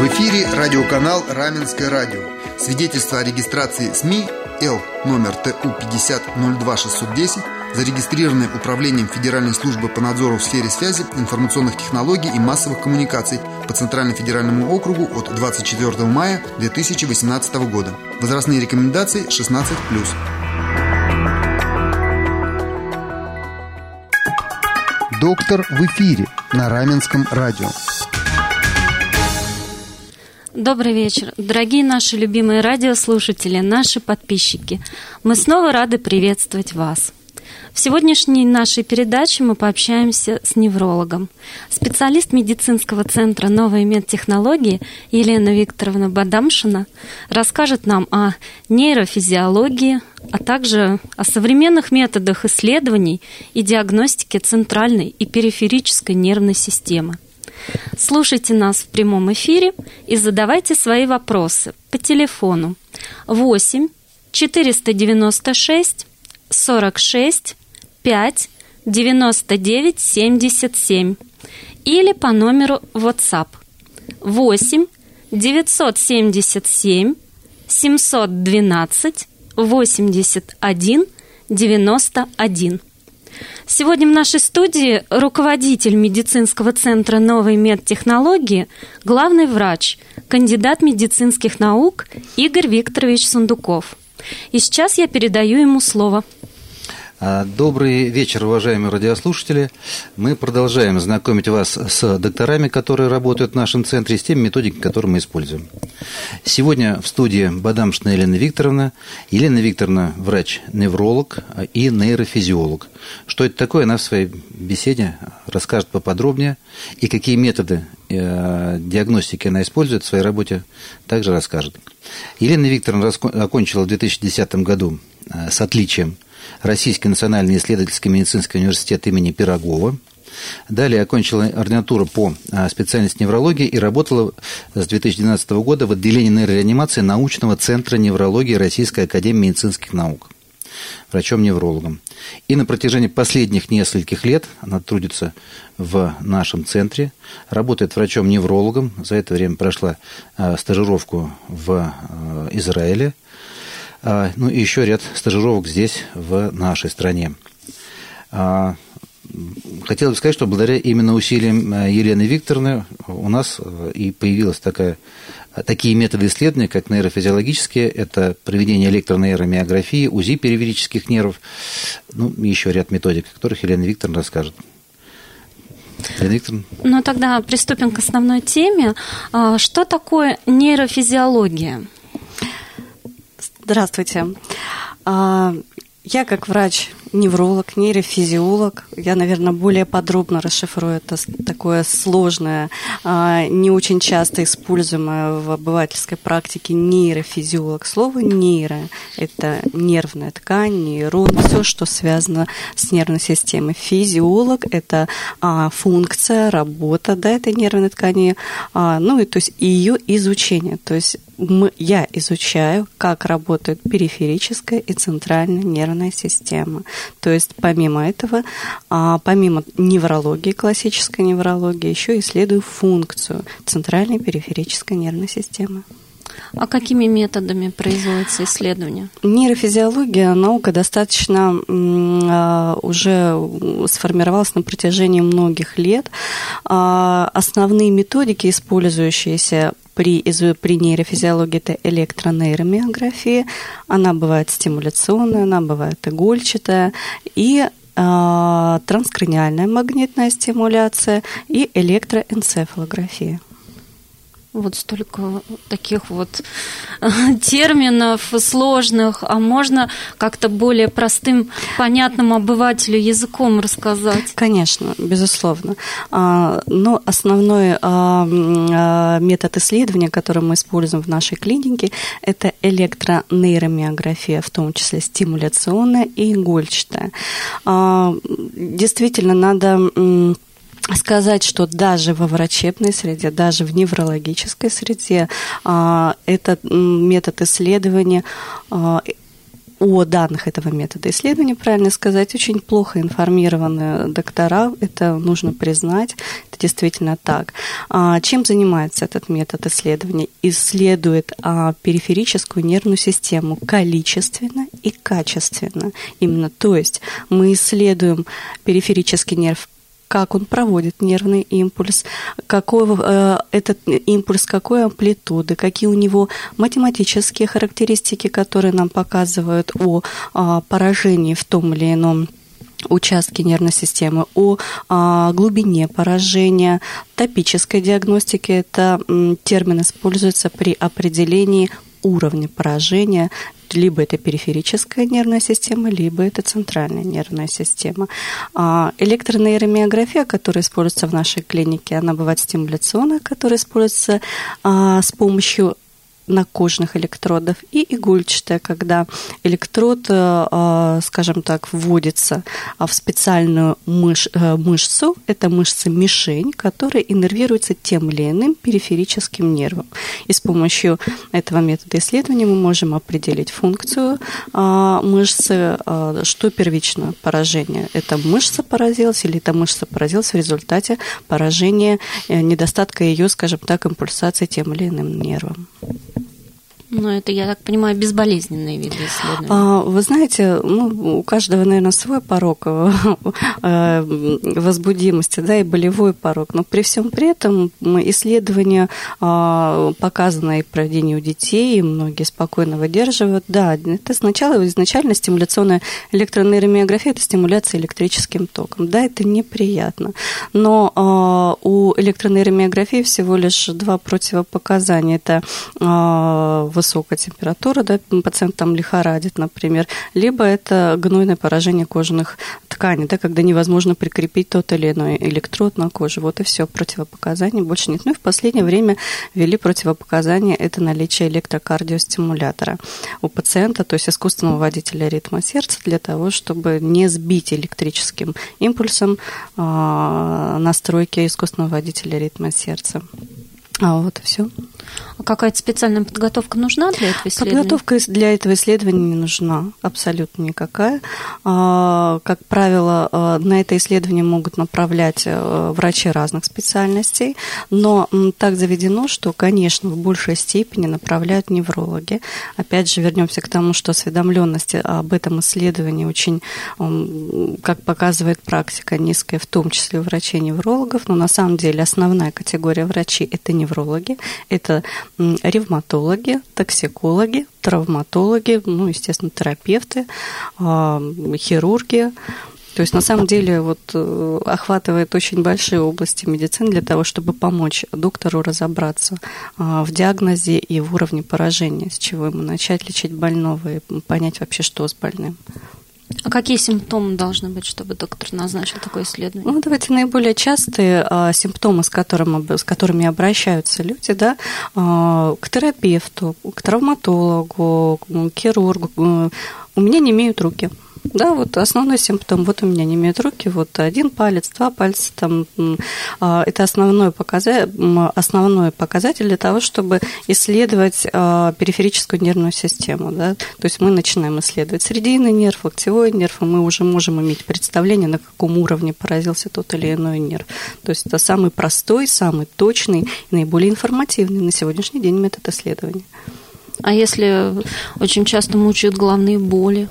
В эфире радиоканал «Раменское радио». Свидетельство о регистрации СМИ Л номер ТУ 50-02-610, зарегистрированное Управлением Федеральной службы по надзору в сфере связи, информационных технологий и массовых коммуникаций по Центральному федеральному округу от 24 мая 2018 года. Возрастные рекомендации 16+. Доктор в эфире на Раменском радио. Добрый вечер, дорогие наши любимые радиослушатели, наши подписчики. Мы снова рады приветствовать вас. В сегодняшней нашей передаче мы пообщаемся с неврологом. Специалист медицинского центра «Новые медтехнологии» Елена Викторовна Бадамшина расскажет нам о нейрофизиологии, а также о современных методах исследований и диагностики центральной и периферической нервной системы. Слушайте нас в прямом эфире и задавайте свои вопросы по телефону 8 496 46 5 99 77 или по номеру WhatsApp 8 977 712 81 91. Сегодня в нашей студии руководитель медицинского центра «Новые медтехнологии», главный врач, кандидат медицинских наук Игорь Викторович Сундуков. И сейчас я передаю ему слово. Добрый вечер, уважаемые радиослушатели. Мы продолжаем знакомить вас с докторами, которые работают в нашем центре, с теми методиками, которые мы используем. Сегодня в студии Бадамшина Елена Викторовна. Елена Викторовна – врач-невролог и нейрофизиолог. Что это такое, она в своей беседе расскажет поподробнее. И какие методы диагностики она использует в своей работе, также расскажет. Елена Викторовна окончила в 2010 году с отличием Российский национальный исследовательский медицинский университет имени Пирогова. Далее окончила ординатуру по специальности неврологии и работала с 2012 года в отделении нейрореанимации научного центра неврологии Российской академии медицинских наук. Врачом-неврологом. И на протяжении последних нескольких лет она трудится в нашем центре, работает врачом-неврологом. За это время прошла стажировку в Израиле. Ну и еще ряд стажировок здесь, в нашей стране. Хотел бы сказать, что благодаря именно усилиям Елены Викторовны у нас и появились такие методы исследования, как нейрофизиологические, это проведение электронейромиографии, УЗИ периферических нервов, ну и еще ряд методик, о которых Елена Викторовна расскажет. Елена Викторовна? Ну тогда приступим к основной теме. Что такое нейрофизиология? Здравствуйте. Я как врач-невролог, нейрофизиолог, я, наверное, более подробно расшифрую это такое сложное, не очень часто используемое в обывательской практике нейрофизиолог. Слово «нейро» – это нервная ткань, нейрон, все, что связано с нервной системой. Физиолог – это функция, работа этой нервной ткани, ну и то есть ее изучение. То есть я изучаю, как работают периферическая и центральная нервная система. То есть помимо этого, помимо неврологии, классической неврологии, еще исследую функцию центральной периферической нервной системы. А какими методами производится исследование? Нейрофизиология, наука достаточно уже сформировалась на протяжении многих лет. Основные методики, использующиеся при нейрофизиологии, это электронейромиография. Она бывает стимуляционная, она бывает игольчатая, и транскраниальная магнитная стимуляция и электроэнцефалография. Вот столько таких вот терминов сложных, а можно как-то более простым, понятным обывателю языком рассказать? Конечно, безусловно. Но основной метод исследования, который мы используем в нашей клинике, это электронейромиография, в том числе стимуляционная и игольчатая. Действительно, надо сказать, что даже во врачебной среде, даже в неврологической среде этот метод исследования о данных этого метода исследования, правильно сказать, очень плохо информированы доктора, это нужно признать, это действительно так. Чем занимается этот метод исследования? Исследует периферическую нервную систему количественно и качественно. Именно, то есть мы исследуем периферический нерв, как он проводит нервный импульс, какой этот импульс, какой амплитуды, какие у него математические характеристики, которые нам показывают о поражении в том или ином участки нервной системы, о глубине поражения, топической диагностики. Это термин используется при определении уровня поражения. Либо это периферическая нервная система, либо это центральная нервная система. Электронейромиография, которая используется в нашей клинике, она бывает стимуляционная, которая используется с помощью накожных электродов, и игольчатая, когда электрод, скажем так, вводится в специальную мышцу, это мышца-мишень, которая иннервируется тем или иным периферическим нервом. И с помощью этого метода исследования мы можем определить функцию мышцы, что первично поражение. Это мышца поразилась или эта мышца поразилась в результате поражения, недостатка ее, скажем так, импульсации тем или иным нервом. Ну, это, я так понимаю, безболезненные виды исследований. Вы знаете, у каждого, наверное, свой порог возбудимости, да, и болевой порог. Но при всем при этом исследования, показанные в проведении у детей, и многие спокойно выдерживают. Да, это изначально стимуляционная электронейромиография, это стимуляция электрическим током. Да, это неприятно. Но у электронейромиографии всего лишь два противопоказания. Это высокая температура, да, пациент там лихорадит, например, либо это гнойное поражение кожных тканей, да, когда невозможно прикрепить тот или иной электрод на кожу. Вот и все, противопоказаний больше нет. Ну и в последнее время ввели противопоказания, это наличие электрокардиостимулятора у пациента, то есть искусственного водителя ритма сердца, для того, чтобы не сбить электрическим импульсом настройки искусственного водителя ритма сердца. Вот и все. А какая-то специальная подготовка нужна для этого исследования? Подготовка для этого исследования не нужна, абсолютно никакая. Как правило, на это исследование могут направлять врачи разных специальностей, но так заведено, что, конечно, в большей степени направляют неврологи. Опять же, вернемся к тому, что осведомленность об этом исследовании очень, как показывает практика, низкая, в том числе у врачей-неврологов, но на самом деле основная категория врачей – это неврологи, это ревматологи, токсикологи, травматологи, ну, естественно, терапевты, хирурги. То есть, на самом деле, охватывает очень большие области медицины для того, чтобы помочь доктору разобраться в диагнозе и в уровне поражения, с чего ему начать лечить больного и понять вообще, что с больным. А какие симптомы должны быть, чтобы доктор назначил такое исследование? Ну, давайте наиболее частые симптомы, с которыми обращаются люди, да, к терапевту, к травматологу, к хирургу. У меня не имеют руки. Да, вот основной симптом. Вот у меня не имеют руки, вот один палец, два пальца. Там, это основной показатель для того, чтобы исследовать периферическую нервную систему. Да? То есть мы начинаем исследовать срединный нерв, локтевой нерв, и мы уже можем иметь представление, на каком уровне поразился тот или иной нерв. То есть это самый простой, самый точный и наиболее информативный на сегодняшний день метод исследования. А если очень часто мучают головные боли?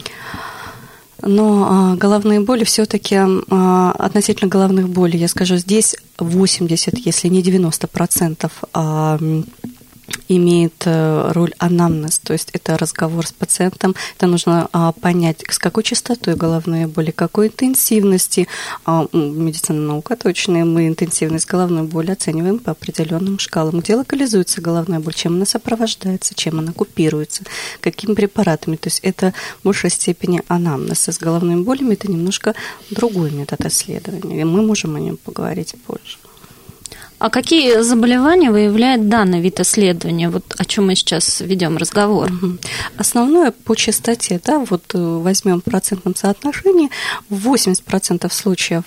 Но головные боли все-таки, относительно головных болей, я скажу, здесь 80, если не 90% имеет роль анамнез, то есть это разговор с пациентом, это нужно понять, с какой частотой головные боли, какой интенсивности. Медицина наука точная, мы интенсивность головной боли оцениваем по определенным шкалам, где локализуется головная боль, чем она сопровождается, чем она купируется, какими препаратами. То есть это в большей степени анамнез. С головными болями это немножко другой метод исследования, и мы можем о нем поговорить позже. А какие заболевания выявляет данный вид исследования, вот о чем мы сейчас ведем разговор? Основное по частоте, да, вот возьмем в процентном соотношении, 80% случаев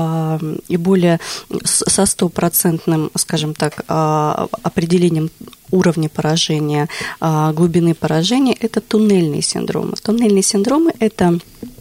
и более со 100%, скажем так, определением уровня поражения, глубины поражения, это туннельные синдромы. Туннельные синдромы – это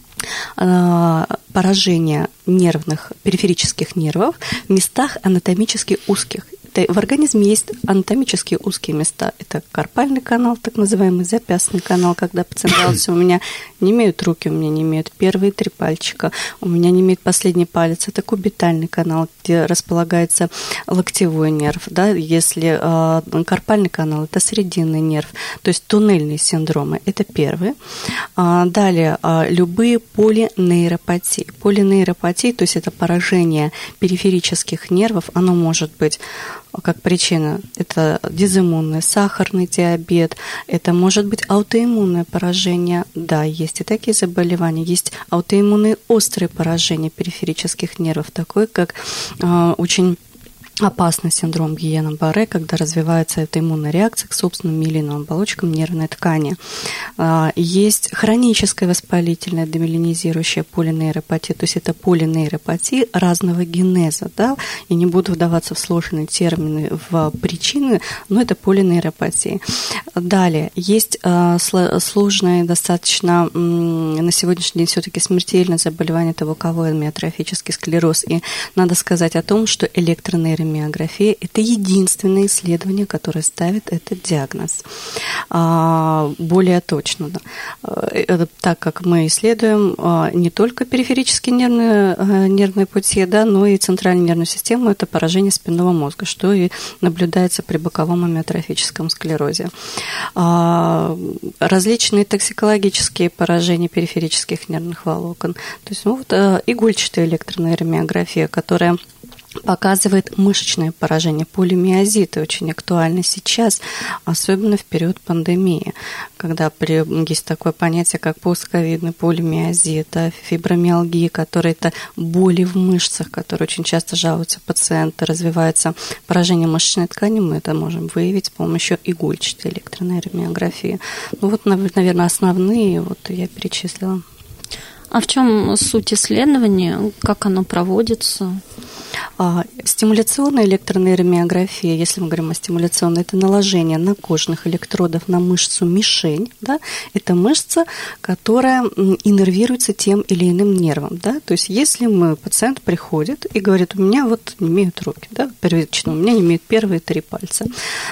поражение нервных, периферических нервов в местах анатомически узких. В организме есть анатомически узкие места. Это карпальный канал, так называемый запястный канал, когда пациент говорится, у меня не имеют руки, у меня не имеют первые 3 пальчика, у меня не имеет последний палец. Это кубитальный канал, где располагается локтевой нерв. Да? Если карпальный канал, это срединный нерв. То есть туннельные синдромы – это первые. Далее, любые полинейропатии. Полинейропатии, то есть это поражение периферических нервов, оно может быть как причина. Это дизиммунный, сахарный диабет, это может быть аутоиммунное поражение. Да, есть и такие заболевания. Есть аутоиммунные острые поражения периферических нервов, такое как очень опасный синдром Гиена-Барре, когда развивается эта иммунная реакция к собственным миелиновым оболочкам нервной ткани. Есть хроническая воспалительная демиелинизирующая полинейропатия, то есть это полинейропатия разного генеза. Да? Я не буду вдаваться в сложные термины, в причины, но это полинейропатия. Далее, есть сложное достаточно на сегодняшний день все-таки смертельное заболевание, это боковой амиотрофический склероз. И надо сказать о том, что электронейромиография – это единственное исследование, которое ставит этот диагноз более точно. Да. Так как мы исследуем не только периферические нервные пути, да, но и центральную нервную систему – это поражение спинного мозга, что и наблюдается при боковом амиотрофическом склерозе. Различные токсикологические поражения периферических нервных волокон. То есть игольчатая электронейромиография, которая показывает мышечное поражение, полимиозиты, очень актуально сейчас, особенно в период пандемии, когда есть такое понятие, как постковидный полимиозит, фибромиалгия, которая это боли в мышцах, которые очень часто жалуются пациенты, развивается поражение мышечной ткани, мы это можем выявить с помощью игольчатой электронейромиографии. Наверное, основные я перечислила. А в чем суть исследования? Как оно проводится? Стимуляционная электронейромиография, если мы говорим о стимуляционной, это наложение накожных электродов на мышцу мишень. Да? Это мышца, которая иннервируется тем или иным нервом. Да? То есть если пациент приходит и говорит, у меня не имеют руки, да? Первично, у меня не имеют первые 3 пальца.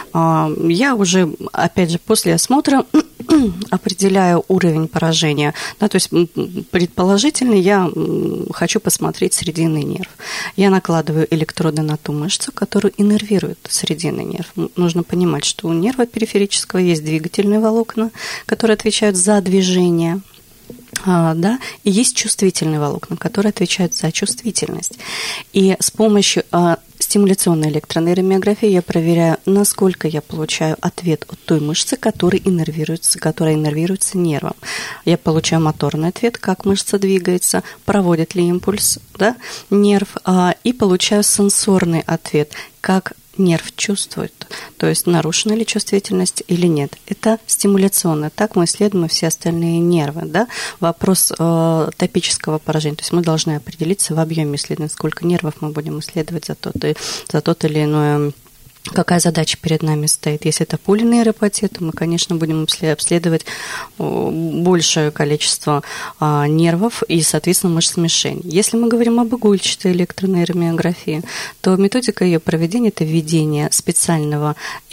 Я уже, опять же, после осмотра определяю уровень поражения. Да? То есть предположительно я хочу посмотреть срединный нерв. Я накладываю электроды на ту мышцу, которую иннервирует срединный нерв. Нужно понимать, что у нерва периферического есть двигательные волокна, которые отвечают за движение. Да, и есть чувствительные волокна, которые отвечают за чувствительность. И с помощью стимуляционной электронейромиографии я проверяю, насколько я получаю ответ от той мышцы, которая иннервируется нервом. Я получаю моторный ответ, как мышца двигается, проводит ли импульс, да, нерв, и получаю сенсорный ответ, как нерв чувствует, то есть нарушена ли чувствительность или нет. Это стимуляционно. Так мы исследуем все остальные нервы. Да? Вопрос топического поражения. То есть мы должны определиться в объеме исследования, сколько нервов мы будем исследовать за тот или иной. Какая задача перед нами стоит? Если это полинейропатия, то мы, конечно, будем обследовать большее количество нервов и, соответственно, мышц мишени. Если мы говорим об игольчатой электронейромиографии, то методика ее проведения – это введение специального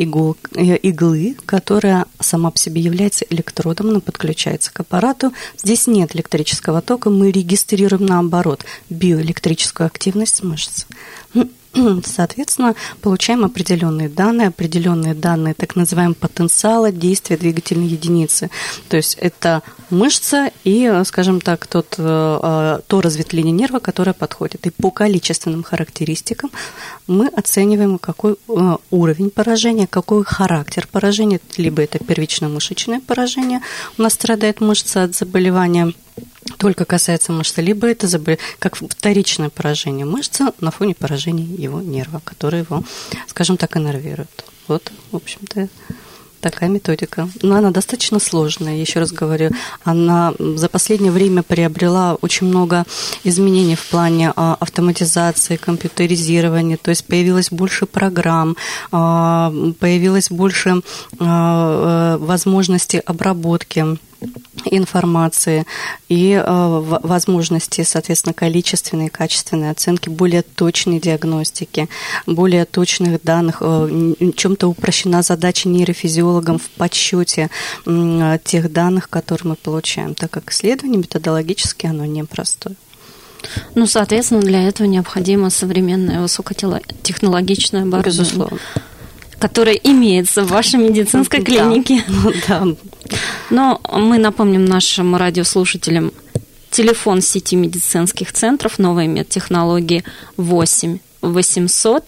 иглы, которая сама по себе является электродом, она подключается к аппарату. Здесь нет электрического тока, мы регистрируем, наоборот, биоэлектрическую активность мышц. Соответственно, получаем определенные данные так называемого потенциала действия двигательной единицы. То есть это мышца и, скажем так, то разветвление нерва, которое подходит. И по количественным характеристикам мы оцениваем, какой уровень поражения, какой характер поражения. Либо это первично-мышечное поражение, у нас страдает мышца от заболевания, только касается мышцы, либо это как вторичное поражение мышцы на фоне поражения его нерва, который его, скажем так, иннервирует. В общем-то, Такая методика. Но она достаточно сложная, еще раз говорю. Она за последнее время приобрела очень много изменений в плане автоматизации, компьютеризирования, то есть появилось больше программ, появилось больше возможностей обработки информации и возможности, соответственно, количественной и качественной оценки, более точной диагностики, более точных данных. В чем-то упрощена задача нейрофизиологам в подсчете тех данных, которые мы получаем, так как исследование методологически оно непростое. Ну, соответственно, для этого необходимо современное высокотехнологичное оборудование. Безусловно. Которое имеется в вашей медицинской клинике. Да. Но мы напомним нашим радиослушателям телефон сети медицинских центров «Новые медтехнологии» 8 800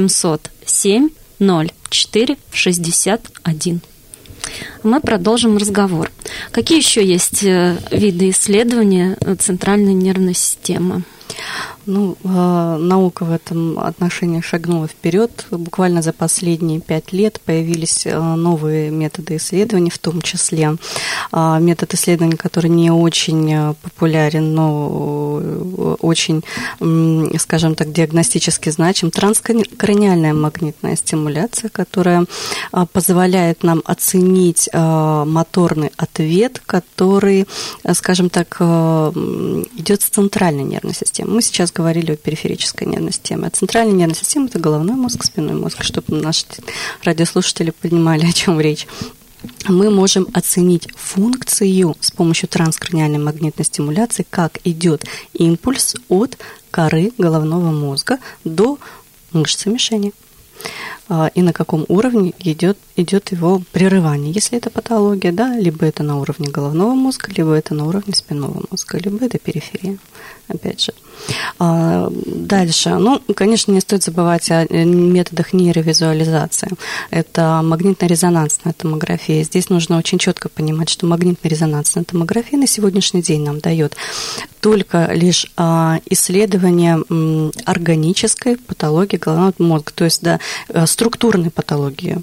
707 04 61. Мы продолжим разговор. Какие еще есть виды исследования центральной нервной системы? Ну, наука в этом отношении шагнула вперед. Буквально за последние 5 лет появились новые методы исследований, в том числе метод исследования, который не очень популярен, но очень, скажем так, диагностически значим. Транскраниальная магнитная стимуляция, которая позволяет нам оценить моторный ответ, который, скажем так, идет с центральной нервной системы. Мы сейчас говорили о периферической нервной системе. А центральная нервная система – это головной мозг, спинной мозг, чтобы наши радиослушатели понимали, о чем речь. Мы можем оценить функцию с помощью транскраниальной магнитной стимуляции, как идет импульс от коры головного мозга до мышцы мишени. И на каком уровне идет его прерывание. Если это патология, да, либо это на уровне головного мозга, либо это на уровне спинного мозга, либо это периферия, опять же. Дальше. Ну, конечно, не стоит забывать о методах нейровизуализации. Это магнитно-резонансная томография. Здесь нужно очень четко понимать, что магнитно-резонансная томография на сегодняшний день нам дает только лишь исследование органической патологии головного мозга, то есть да, структурной патологии.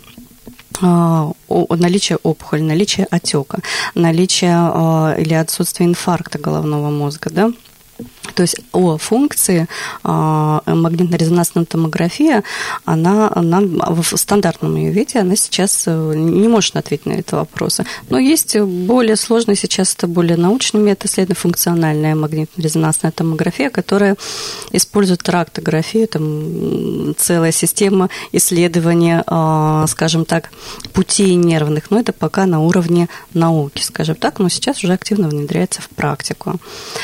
Наличие опухоли, наличие отека, наличие или отсутствие инфаркта головного мозга, да. То есть о функции магнитно-резонансная томография, она в стандартном ее виде, она сейчас не может ответить на эти вопросы. Но есть более сложный сейчас, это более научный метод исследования, функциональная магнитно-резонансная томография, которая использует трактографию, там целая система исследования, скажем так, путей нервных, но это пока на уровне науки, скажем так, но сейчас уже активно внедряется в практику.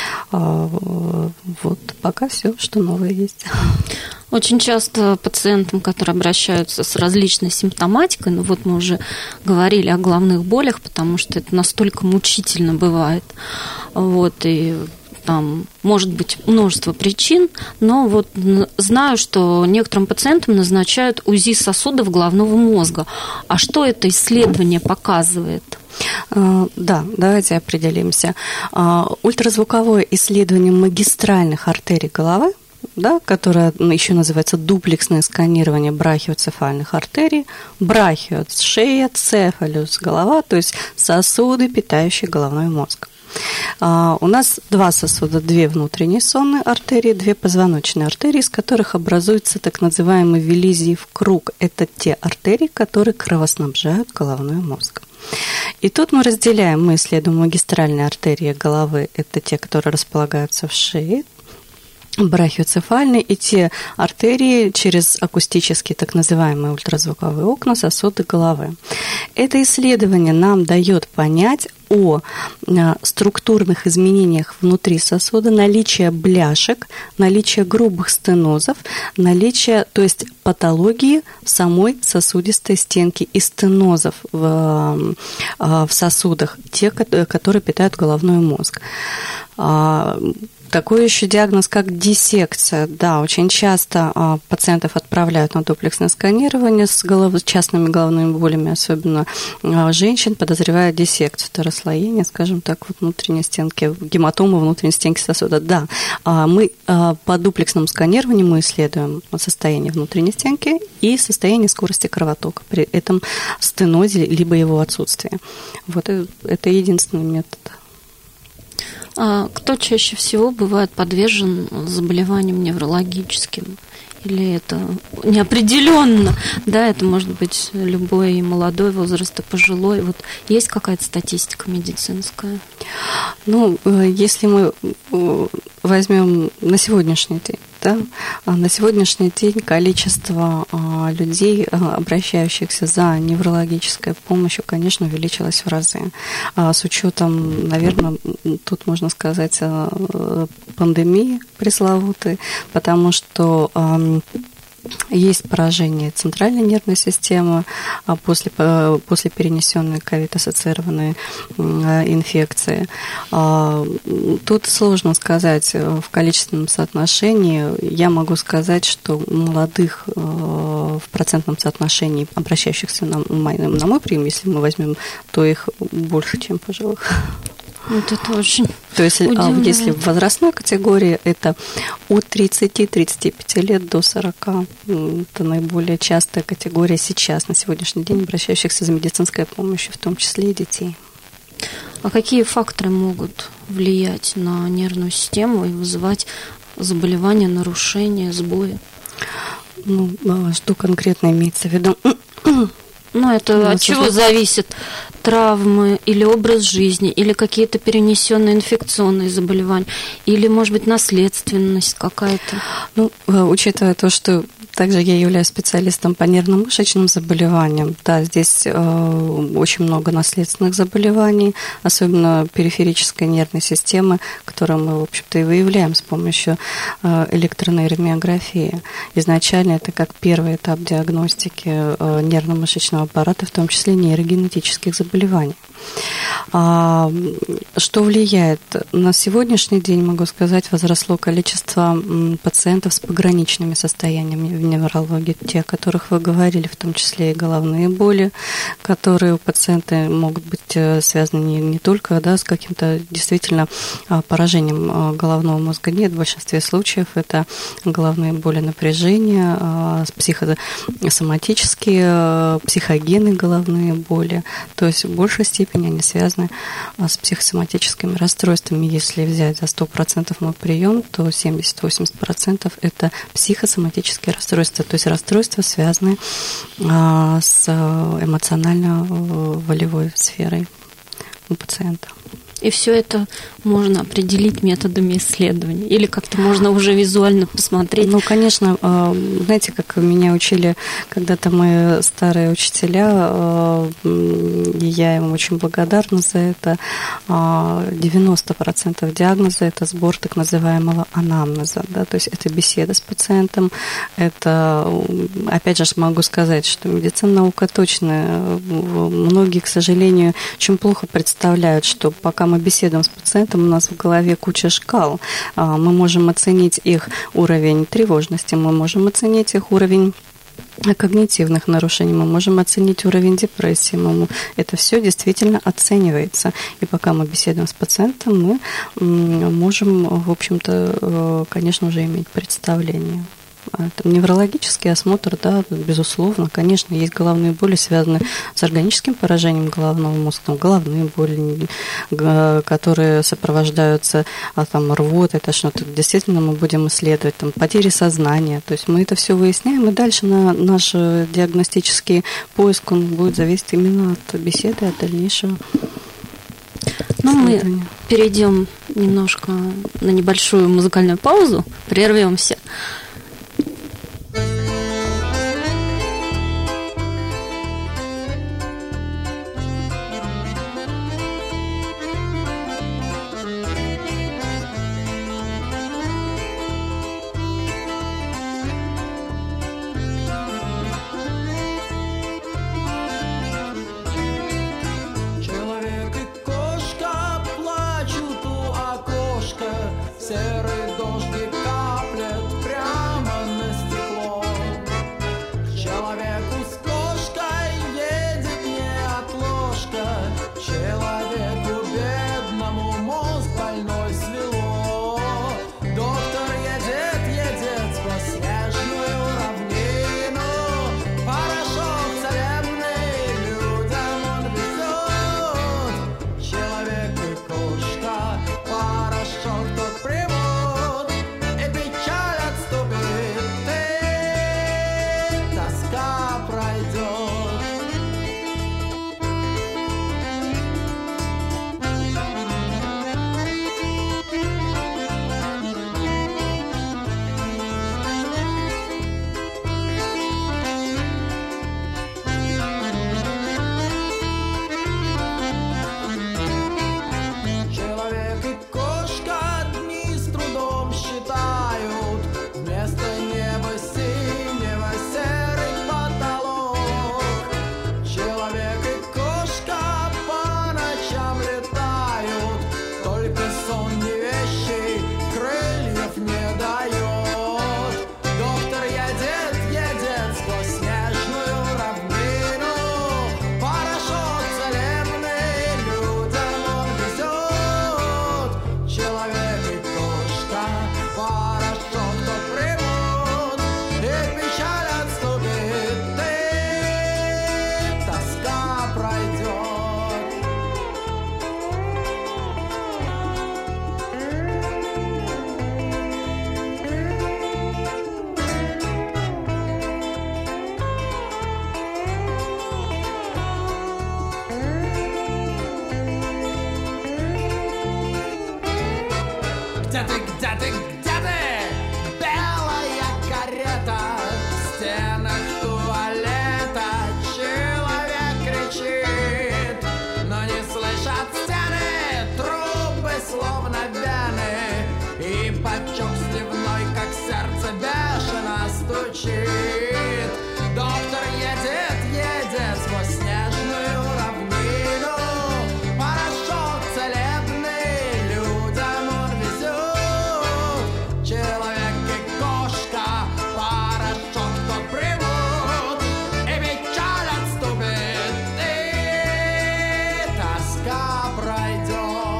Вот пока все, что новое есть. Очень часто пациентам, которые обращаются с различной симптоматикой, ну вот мы уже говорили о головных болях, потому что это настолько мучительно бывает, вот, и там может быть множество причин, но вот знаю, что некоторым пациентам назначают УЗИ сосудов головного мозга. А что это исследование показывает? Да, давайте определимся. Ультразвуковое исследование магистральных артерий головы, да, которое еще называется дуплексное сканирование брахиоцефальных артерий, брахиоц – шея, цефалюс – голова, то есть сосуды, питающие головной мозг. У нас 2 сосуда, 2 внутренние сонные артерии, 2 позвоночные артерии, из которых образуется так называемый Виллизиев круг. Это те артерии, которые кровоснабжают головной мозг. И тут мы разделяем, мы исследуем магистральные артерии головы, это те, которые располагаются в шее, брахиоцефальные, и те артерии через акустические так называемые ультразвуковые окна, сосуды головы. Это исследование нам дает понять о структурных изменениях внутри сосуда, наличие бляшек, наличие грубых стенозов, наличие, то есть патологии в самой сосудистой стенке и стенозов в сосудах, те, которые питают головной мозг. Такой еще диагноз, как диссекция. Да, очень часто пациентов отправляют на дуплексное сканирование с частными головными болями, особенно женщин, подозревая диссекцию, это расслоение, скажем так, вот внутренней стенки, гематомы внутренней стенки сосуда. Да, мы по дуплексному сканированию мы исследуем состояние внутренней стенки и состояние скорости кровотока при этом стенозе либо его отсутствии. Вот это единственный метод. А кто чаще всего бывает подвержен заболеваниям неврологическим? Или это неопределенно? Да, это может быть любой молодой возраст и пожилой. Вот есть какая-то статистика медицинская? Ну, если мы возьмем на сегодняшний день, да, на сегодняшний день количество людей, обращающихся за неврологической помощью, конечно, увеличилось в разы. С учетом, наверное, тут можно сказать, пандемии пресловутой, потому что есть поражение центральной нервной системы после перенесенной ковид-ассоциированной инфекции. Тут сложно сказать в количественном соотношении. Я могу сказать, что молодых в процентном соотношении, обращающихся на мой прием, если мы возьмем, то их больше, чем пожилых. Вот это очень То есть, если в возрастной категории, это от 30-35 лет до 40. Это наиболее частая категория сейчас, на сегодняшний день, обращающихся за медицинской помощью, в том числе и детей. А какие факторы могут влиять на нервную систему и вызывать заболевания, нарушения, сбои? Ну, что конкретно имеется в виду? Ну, это от чего зависит? Травмы или образ жизни, или какие-то перенесенные инфекционные заболевания, или, может быть, наследственность какая-то? Ну, учитывая то, что также я являюсь специалистом по нервно-мышечным заболеваниям, да, здесь очень много наследственных заболеваний, особенно периферической нервной системы, которую мы, в общем-то, и выявляем с помощью электронейромиографии. Изначально это как первый этап диагностики нервно-мышечного аппарата, в том числе нейрогенетических заболеваний. Что влияет? На сегодняшний день, могу сказать, возросло количество пациентов с пограничными состояниями в неврологии, те, о которых вы говорили, в том числе и головные боли, которые у пациента могут быть связаны не только, да, с каким-то действительно поражением головного мозга. Нет, в большинстве случаев это головные боли, напряжения, психосоматические, психогенные головные боли. То есть в большей степени они связаны с психосоматическими расстройствами. Если взять за 100% мой прием, то 70-80% это психосоматические расстройства, то есть расстройства, связанные с эмоционально-волевой сферой у пациента. И все это можно определить методами исследований? Или как-то можно уже визуально посмотреть? Ну, конечно, знаете, как меня учили когда-то мои старые учителя, и я им очень благодарна за это, 90% диагноза – это сбор так называемого анамнеза, да, то есть это беседа с пациентом, это, опять же, могу сказать, что медицина наука точная. Многие, к сожалению, очень плохо представляют, что пока мы беседуем с пациентом, у нас в голове куча шкал. Мы можем оценить их уровень тревожности, мы можем оценить их уровень когнитивных нарушений, мы можем оценить уровень депрессии. Это все действительно оценивается. И пока мы беседуем с пациентом, мы можем, в общем-то, конечно, уже иметь представление. Это неврологический осмотр, да, безусловно, конечно, есть головные боли, связанные с органическим поражением головного мозга, там, головные боли, которые сопровождаются рвотой, тошнотой. Действительно, мы будем исследовать там, потери сознания, то есть мы это все выясняем, и дальше наш диагностический поиск, он будет зависеть именно от беседы, от дальнейшего. Ну, мы перейдем немножко на небольшую музыкальную паузу, прервемся. Человек и кошка плачут у окошка, серый стенах туалета человек кричит, но не слышат стены, трубы словно вены, и бачок сливной, как сердце, бешено стучит. Доктор едет сквозь снежную равнину, порошок целебный людям он везет. Человек и кошка порошок тот примут, и печаль отступит, и тоска пройдет.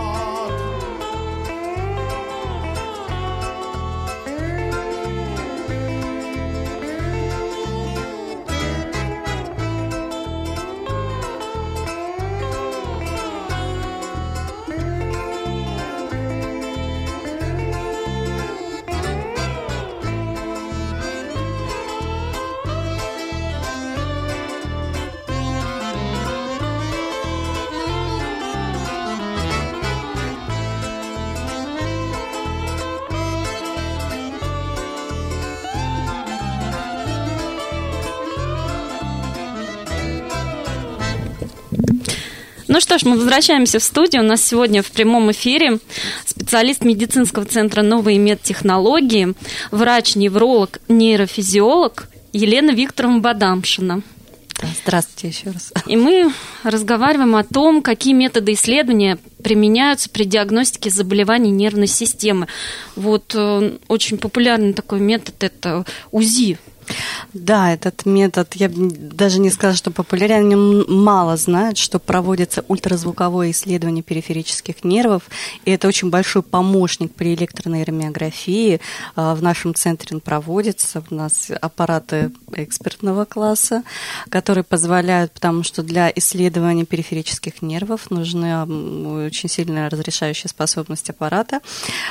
Ну что ж, мы возвращаемся в студию. У нас сегодня в прямом эфире специалист медицинского центра «Новые медтехнологии», врач-невролог, нейрофизиолог Елена Викторовна Бадамшина. Здравствуйте еще раз. И мы разговариваем о том, какие методы исследования применяются при диагностике заболеваний нервной системы. Вот очень популярный такой метод – это УЗИ. Да, этот метод, я даже не сказала, что популярен, о нем мало знают, что проводится ультразвуковое исследование периферических нервов, и это очень большой помощник при электронейромиографии. В нашем центре он проводится, у нас аппараты экспертного класса, которые позволяют, потому что для исследования периферических нервов нужны очень сильная разрешающая способность аппарата.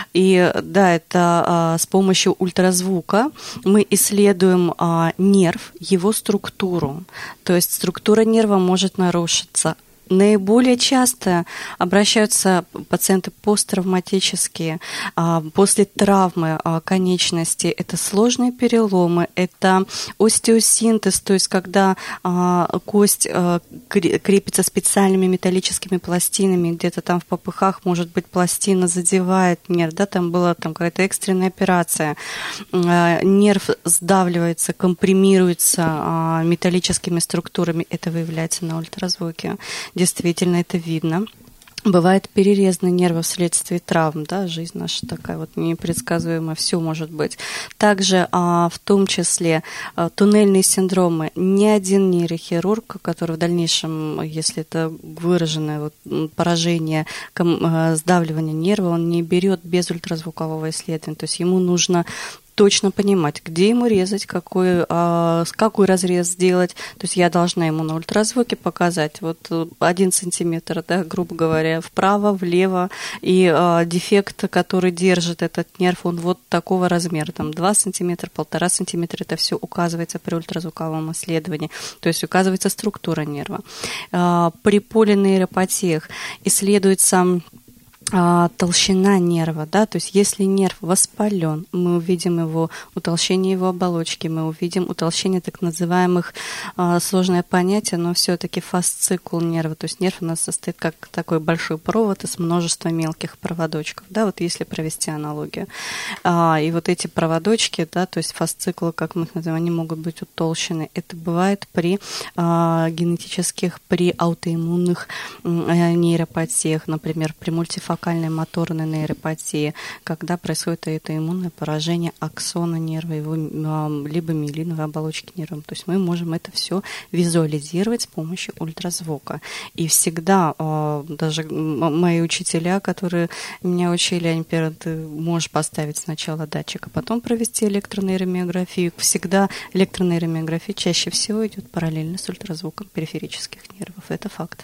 И да, это с помощью ультразвука мы исследуем нерв, его структуру. То есть структура нерва может нарушиться. Наиболее часто обращаются пациенты посттравматические, после травмы конечности. Это сложные переломы, это остеосинтез, то есть когда кость крепится специальными металлическими пластинами, где-то там в попыхах, может быть, пластина задевает нерв, да, там была какая-то экстренная операция. Нерв сдавливается, компримируется металлическими структурами. Это выявляется на ультразвуке. Действительно, это видно. Бывает перерезаны нервы вследствие травм, да, жизнь наша такая вот непредсказуемая, все может быть. Также в том числе туннельные синдромы. Ни один нейрохирург, который в дальнейшем, если это выраженное поражение, сдавливание нерва, он не берет без ультразвукового исследования. То есть ему нужно точно понимать, где ему резать, какой разрез сделать. То есть я должна ему на ультразвуке показать 1 сантиметр, да, грубо говоря, вправо, влево, и дефект, который держит этот нерв, он вот такого размера, там 2 сантиметра, 1,5 сантиметра, это все указывается при ультразвуковом исследовании, то есть указывается структура нерва. При полинейропатиях исследуется толщина нерва, да, то есть если нерв воспален, мы увидим его утолщение его оболочки, мы увидим утолщение так называемых, сложное понятие, но все-таки фасцикул нерва, то есть нерв у нас состоит как такой большой провод из множества мелких проводочков, да, вот если провести аналогию. И вот эти проводочки, да, то есть фасциклы, как мы их называем, они могут быть утолщены. Это бывает при генетических, при аутоиммунных нейропатиях, например, при мультифокальной моторной нейропатии, когда происходит это иммунное поражение аксона нерва, его либо миелиновой оболочки нерва. То есть мы можем это все визуализировать с помощью ультразвука. И всегда, даже мои учителя, которые меня учили, они говорят, ты можешь поставить сначала датчик, а потом провести электронейромиографию. Всегда электронейромиография чаще всего идет параллельно с ультразвуком периферических нервов. Это факт.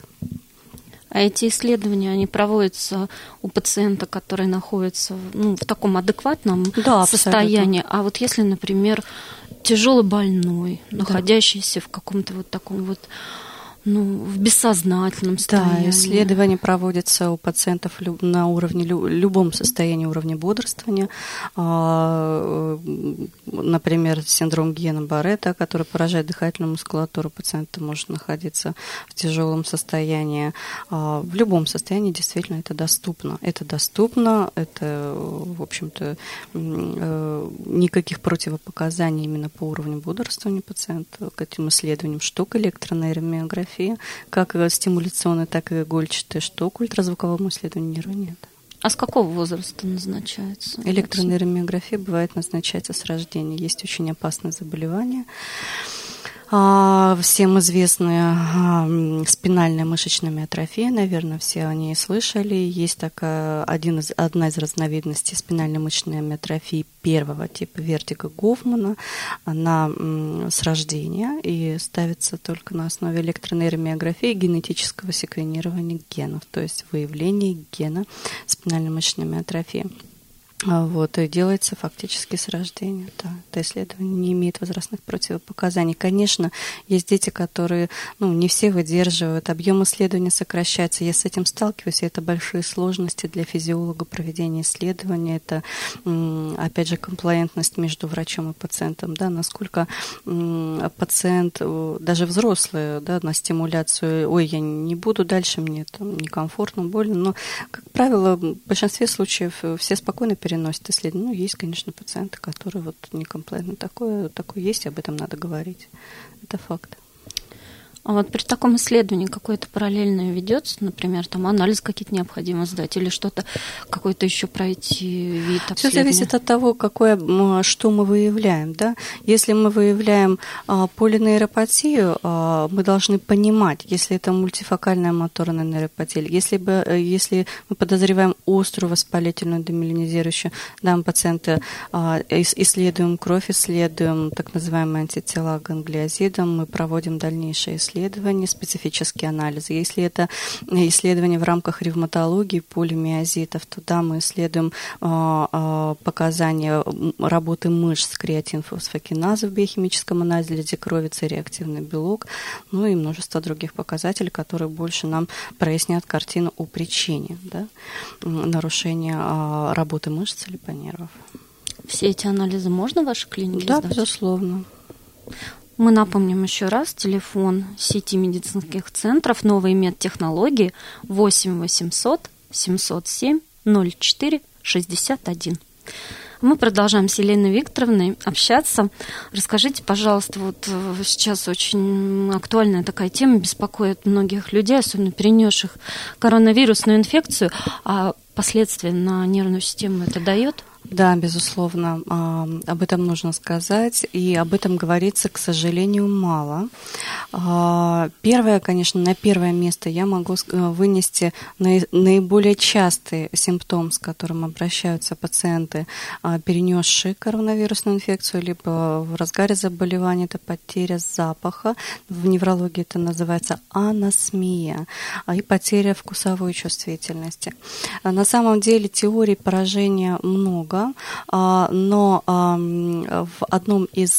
А эти исследования, они проводятся у пациента, который находится в таком адекватном состоянии. А вот если, например, тяжело больной, находящийся в каком-то вот таком вот в бессознательном состоянии. Да, исследования проводятся у пациентов на уровне, любом состоянии уровня бодрствования. Например, синдром Гиена-Барретта, который поражает дыхательную мускулатуру, пациента может находиться в тяжелом состоянии. В любом состоянии действительно это доступно. Это, в общем-то, никаких противопоказаний именно по уровню бодрствования пациента к этим исследованиям, что к электронейромиографии, как стимуляционной, так и игольчатой, что к ультразвуковому исследованию нерва нет. А с какого возраста назначается? Электронейромиография бывает назначается с рождения. Есть очень опасные заболевания. Всем известная спинальная мышечная миотрофия, наверное, все о ней слышали. Есть одна из разновидностей спинальной мышечной миотрофии первого типа Вертига Гофмана. Она с рождения и ставится только на основе электронейромиографии и генетического секвенирования генов, то есть выявления гена спинальной мышечной миотрофии. И делается фактически с рождения. Да, это исследование не имеет возрастных противопоказаний. Конечно, есть дети, которые, не все выдерживают, объем исследования сокращается. Я с этим сталкиваюсь, и это большие сложности для физиолога проведения исследования. Это, опять же, комплаентность между врачом и пациентом, да, насколько пациент, даже взрослый, да, на стимуляцию, я не буду дальше, мне там некомфортно, больно, но, как правило, в большинстве случаев все спокойно переносят исследования. Есть, конечно, пациенты, которые некомплектно. Такое есть, об этом надо говорить. Это факт. А при таком исследовании какое-то параллельное ведется, например, там анализ какие-то необходимо сдать или что-то, какой-то еще пройти вид обследования? Все зависит от того, что мы выявляем. Да? Если мы выявляем полинейропатию, мы должны понимать, если это мультифокальная моторная нейропатия, если мы подозреваем острую воспалительную демиелинизирующую, мы пациента исследуем кровь, исследуем так называемые антитела к ганглиозидам, мы проводим дальнейшие исследования, специфические анализы. Если это исследование в рамках ревматологии, полимиозитов, то мы исследуем показания работы мышц, креатинфосфокиназы в биохимическом анализе крови, цереактивный белок, и множество других показателей, которые больше нам прояснят картину о причине нарушения работы мышц или нервов. Все эти анализы можно в вашей клинике сдать? Да, безусловно. Мы напомним еще раз телефон сети медицинских центров «Новые медтехнологии» 8 800 707 04 61. Мы продолжаем с Еленой Викторовной общаться. Расскажите, пожалуйста, сейчас очень актуальная такая тема, беспокоит многих людей, особенно перенесших коронавирусную инфекцию, а последствия на нервную систему это дает? Да, безусловно, об этом нужно сказать, и об этом говорится, к сожалению, мало. Первое, конечно, на первое место я могу вынести наиболее частый симптом, с которым обращаются пациенты, перенесшие коронавирусную инфекцию, либо в разгаре заболевания, это потеря запаха, в неврологии это называется анасмия, и потеря вкусовой чувствительности. На самом деле теорий поражения много, но в одном из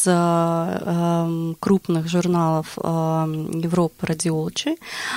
крупных журналов Europe Radiology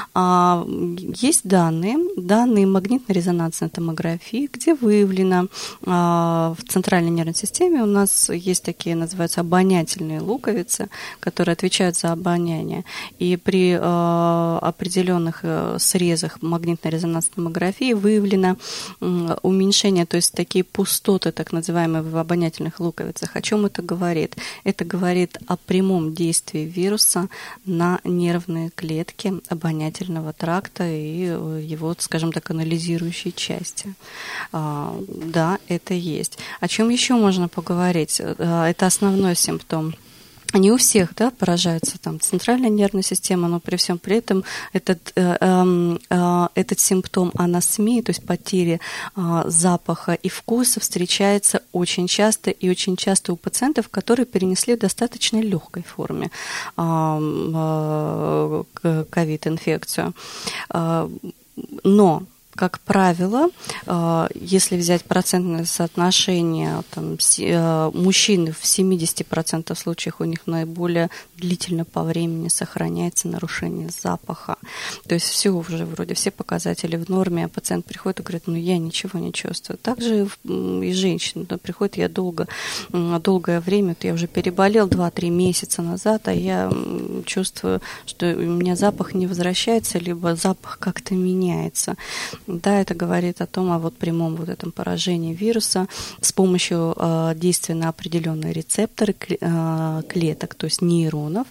есть данные магнитно-резонансной томографии, где выявлено в центральной нервной системе у нас есть такие, называются обонятельные луковицы, которые отвечают за обоняние. И при определенных срезах магнитно-резонансной томографии выявлено уменьшение, то есть такие пустоты, так называемые в обонятельных луковицах. О чем это говорит? Это говорит о прямом действии вируса на нервные клетки обонятельного тракта и его, скажем так, анализирующей части. Да, это есть. О чем еще можно поговорить? Это основной симптом. Не у всех, поражается центральная нервная система, но при всем при этом этот симптом анасмии, то есть потери запаха и вкуса, встречается очень часто и очень часто у пациентов, которые перенесли в достаточно легкой форме ковид-инфекцию. Но как правило, если взять процентное соотношение, там, мужчины в 70% случаев у них наиболее длительно по времени сохраняется нарушение запаха. То есть все уже вроде, все показатели в норме, а пациент приходит и говорит, я ничего не чувствую. Также и женщины, приходит, я долгое время, я уже переболел 2-3 месяца назад, а я чувствую, что у меня запах не возвращается, либо запах как-то меняется. Да, это говорит о том, о прямом этом поражении вируса с помощью действия на определенные рецепторы клеток, то есть нейронов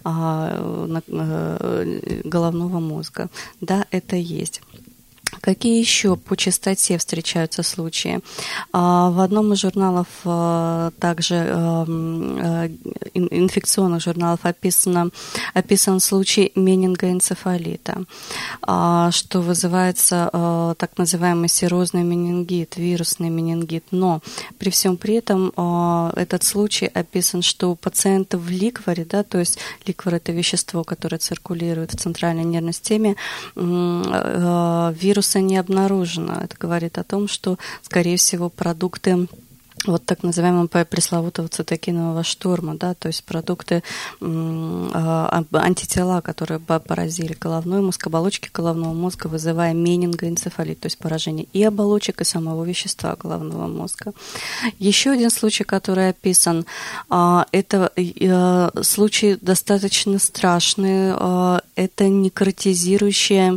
головного мозга. Да, это есть. Какие еще по частоте встречаются случаи? В одном из журналов, также инфекционных журналов, описан случай менингоэнцефалита, что вызывается так называемый серозный менингит, вирусный менингит. Но при всем при этом этот случай описан, что у пациента в ликворе, да, то есть ликвор – это вещество, которое циркулирует в центральной нервной системе, вируса не обнаружено. Это говорит о том, что, скорее всего, продукты так называемого пресловутого цитокинового шторма, да, то есть продукты, антитела, которые поразили головной мозг, оболочки головного мозга, вызывая менингоэнцефалит, то есть поражение и оболочек, и самого вещества головного мозга. Еще один случай, который описан, это случай достаточно страшный, это некротизирующая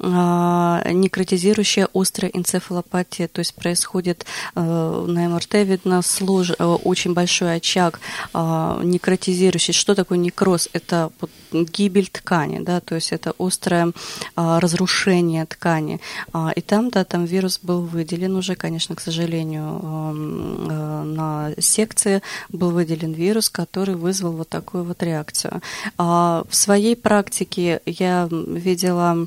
острая энцефалопатия, то есть происходит на МРТ, видно очень большой очаг некротизирующий. Что такое некроз? Это гибель ткани, да, то есть это острое разрушение ткани. И там вирус был выделен уже, конечно, к сожалению, на секции был выделен вирус, который вызвал такую реакцию. В своей практике я видела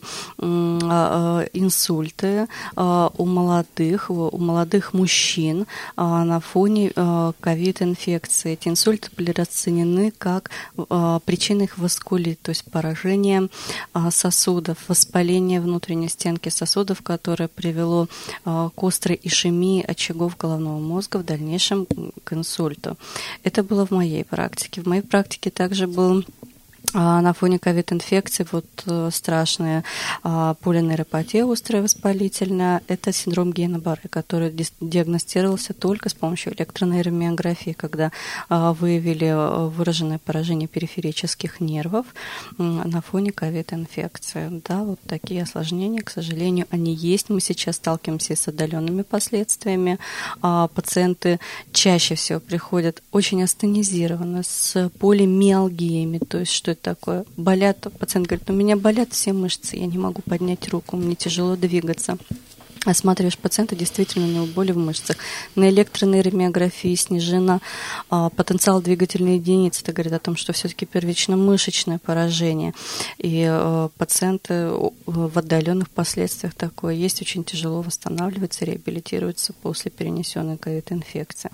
инсульты у молодых мужчин на фоне ковид-инфекции. Эти инсульты были расценены как причина их васкулит, то есть поражение сосудов, воспаление внутренней стенки сосудов, которое привело к острой ишемии очагов головного мозга, в дальнейшем к инсульту. Это было в моей практике. В моей практике также был на фоне ковид-инфекции страшная полинейропатия острая воспалительная. Это синдром Гейна-Барре, который диагностировался только с помощью электронейромиографии, когда выявили выраженное поражение периферических нервов на фоне ковид-инфекции. Да, такие осложнения, к сожалению, они есть. Мы сейчас сталкиваемся с отдаленными последствиями. Пациенты чаще всего приходят очень астенизированно, с полимиалгиями, то есть что это такое? Болят, пациент говорит, у меня болят все мышцы, я не могу поднять руку, мне тяжело двигаться. Осматриваешь пациента, действительно у него боли в мышцах. На электронейромиографии снижена потенциал двигательной единицы. Это говорит о том, что все-таки первично мышечное поражение. И пациенты в отдаленных последствиях такое есть, очень тяжело восстанавливаются, реабилитируются после перенесенной ковид-инфекции.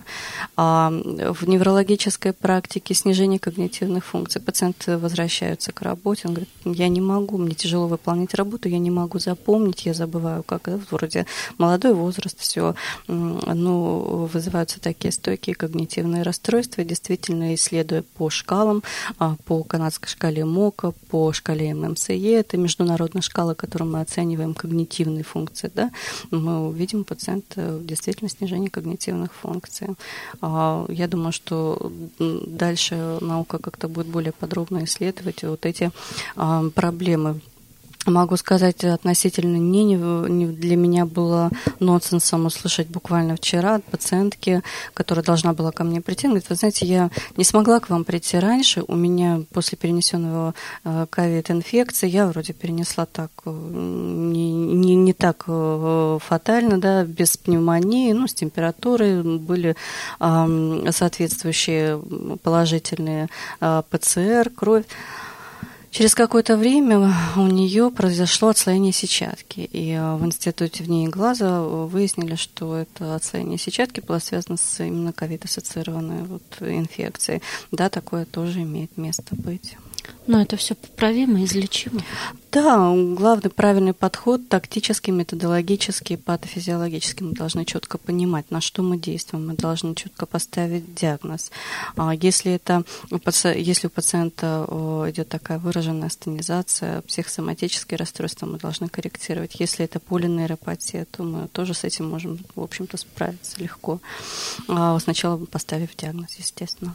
В неврологической практике снижение когнитивных функций. Пациенты возвращаются к работе, он говорит, я не могу, мне тяжело выполнять работу, я не могу запомнить, я забываю, как вроде молодой возраст, все, вызываются такие стойкие когнитивные расстройства. Действительно, исследуя по шкалам, по канадской шкале МОКа, по шкале ММСЕ, это международная шкала, которую мы оцениваем когнитивные функции, да, мы увидим у пациента действительно снижение когнитивных функций. Я думаю, что дальше наука как-то будет более подробно исследовать эти проблемы. Могу сказать, относительно не для меня было нонсенсом услышать буквально вчера от пациентки, которая должна была ко мне прийти. Она говорит, вы знаете, я не смогла к вам прийти раньше, у меня после перенесенного ковид-инфекции, я вроде перенесла так, не так фатально, да, без пневмонии, с температурой, были соответствующие положительные ПЦР, кровь. Через какое-то время у нее произошло отслоение сетчатки, и в институте ВНИИ глаза выяснили, что это отслоение сетчатки было связано с именно ковид-ассоциированной инфекцией. Да, такое тоже имеет место быть. Но это все поправимо, излечимо. Да, главный правильный подход тактический, методологический, патофизиологический. Мы должны четко понимать, на что мы действуем, мы должны четко поставить диагноз. Если у пациента идет такая выраженная астенизация, психосоматические расстройства, мы должны корректировать. Если это полинейропатия, то мы тоже с этим можем, в общем-то, справиться легко. Сначала поставив диагноз, естественно.